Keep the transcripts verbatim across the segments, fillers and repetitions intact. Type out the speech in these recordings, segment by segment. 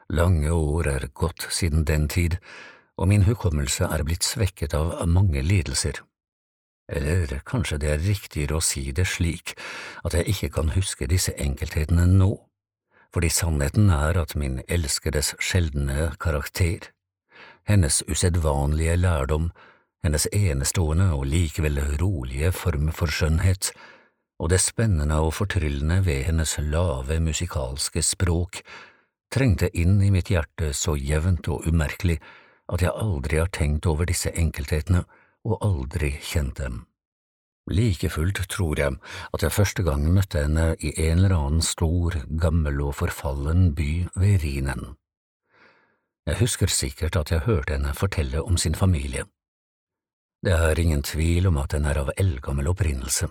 Lange år er gått siden den tid, og min hukommelse er blitt svekket av mange lidelser. Eller kanskje det er riktigere å si det slik at jeg ikke kan huske disse enkelthetene nå, fordi sannheten er at min elskedes sjeldne karakter, hennes usedvanlige lærdom, hennes enestående og likevel rolige form for skjønnhet, og det spennende og fortryllende ved hennes lave musikalske språk, trengte inn i mitt hjerte så jevnt og umerkelig at jeg aldri har tenkt over disse enkelthetene og aldri kjent dem. Like fullt tror jeg at jeg første gang møtte henne i en eller annen stor, gammel og forfallen by ved Rhinen. Jeg husker sikkert at jeg hørte henne fortelle om sin familie. Det er ingen tvil om at den er av eldgammel opprinnelse.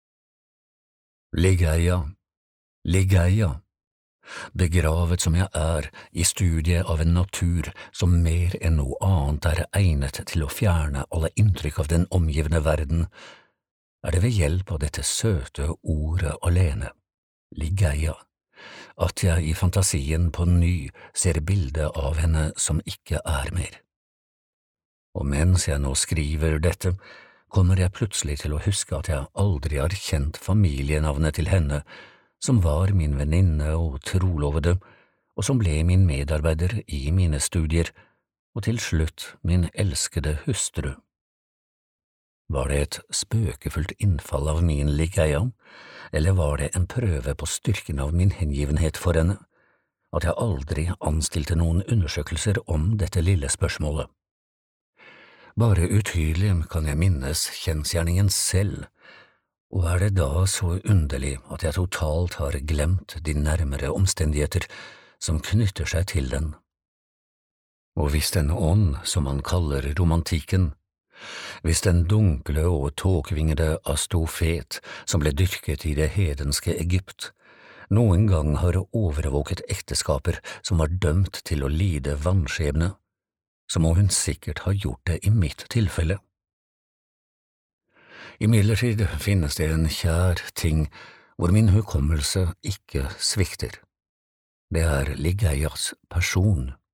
Ligeia, Ligeia, begravet som jeg er i studiet av en natur som mer enn noe annet er egnet til å fjerne alle inntrykk av den omgivende verden, er det ved hjelp av dette søte ordet alene, Ligeia, at jeg i fantasien på ny ser bildet av henne som ikke er mer. Og mens jeg nå skriver dette, kommer jeg plutselig til å huske at jeg aldri har kjent familienavnet til henne, som var min venninne og trolovede, og som ble min medarbeider i mine studier, og til slutt min elskede hustru. Var det et spøkefullt innfall av min Ligeia, eller var det en prøve på styrken av min hengivenhet for henne, at jeg aldri anstilte noen undersøkelser om dette lille spørsmålet? Bare utydelig kan jeg minnes kjensgjerningen selv, og er det da så underlig at jeg totalt har glemt de nærmere omstendigheter som knytter seg til den? Og hvis den ånd som man kaller romantikken, hvis den dunkle og tåkvingede astofet som ble dyrket i det hedenske Egypt, noen gang har overvåket ekteskaper som var dømt til å lide vanskjebne, så må hun sikkert ha gjort det i mitt tilfelle. Imidlertid finnes det en kjær ting hvor min hukommelse ikke svikter. Det er Ligeias person.